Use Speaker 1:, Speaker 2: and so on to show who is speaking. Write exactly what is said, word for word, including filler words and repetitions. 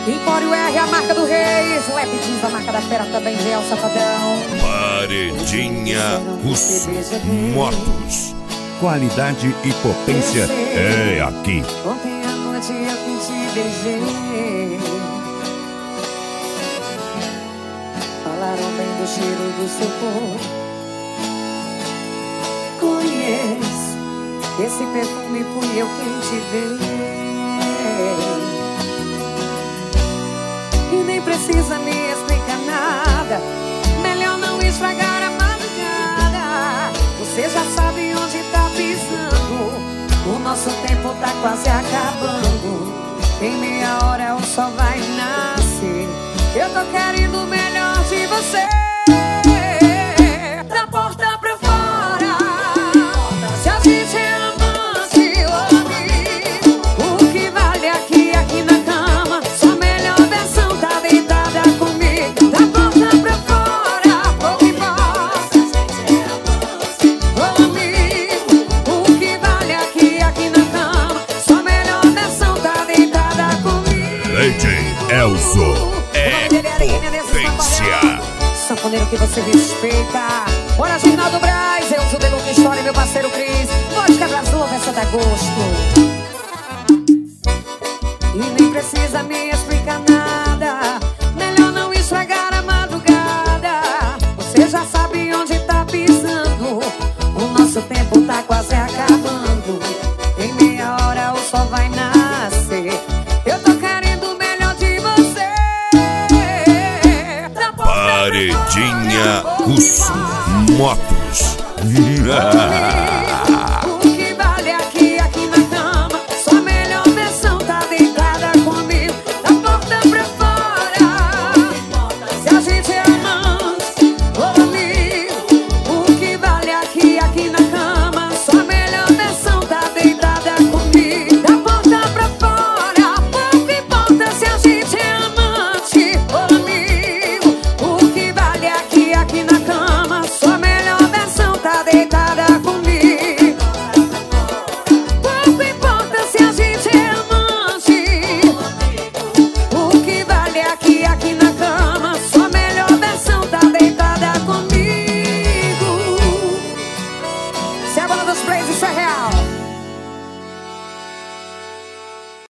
Speaker 1: Empório R, a marca do Reis. Lep Jeans, a marca da fera também. Real Safadão.
Speaker 2: Paredinha Russo Motos.
Speaker 3: Qualidade e potência é aqui.
Speaker 1: Ontem à noite eu que te beijei. Falaram bem do cheiro do seu corpo. Conheço esse perfume, fui eu quem te dei. E nem precisa me explicar nada. Melhor não estragar a madrugada. Você já sabe onde tá pisando. O nosso tempo tá quase acabando. Em meia hora o sol vai nascer. Eu tô querendo o melhor de você. Da porta pra fora. Se a gente é amante ou amigo, o que vale aqui, aqui na cama, sua melhor versão tá deitada comigo. Da porta pra fora, pouco importa. Se a gente é amante ou amigo, o que vale aqui, aqui na cama, sua melhor versão tá deitada comigo.
Speaker 2: D J Elzo é potência.
Speaker 1: Sanfoneiro que você respeita. Bora, Ginaldo Braz, eu sou Deluca História, meu parceiro Cris. Vodka Brasil, versa da gosto. E nem precisa me explicar nada. Melhor não estragar a madrugada. Você já sabe onde tá pisando. O nosso tempo tá quase acabando. Em meia hora o sol vai nascer. Eu tô querendo o melhor de você.
Speaker 2: Paredinha Russo Motos.
Speaker 1: O que vale aqui, aqui na cama, sua melhor versão tá deitada comigo. Da porta pra fora. Se a gente é amante ou amigo, o que vale aqui, aqui na cama, sua melhor versão tá deitada comigo. Da porta pra fora. Pouco importa se a gente é amante ou amigo, o que vale aqui, aqui na cama, sua melhor versão tá deitada comigo. Pouco importa se a gente é amante, o que vale aqui, aqui na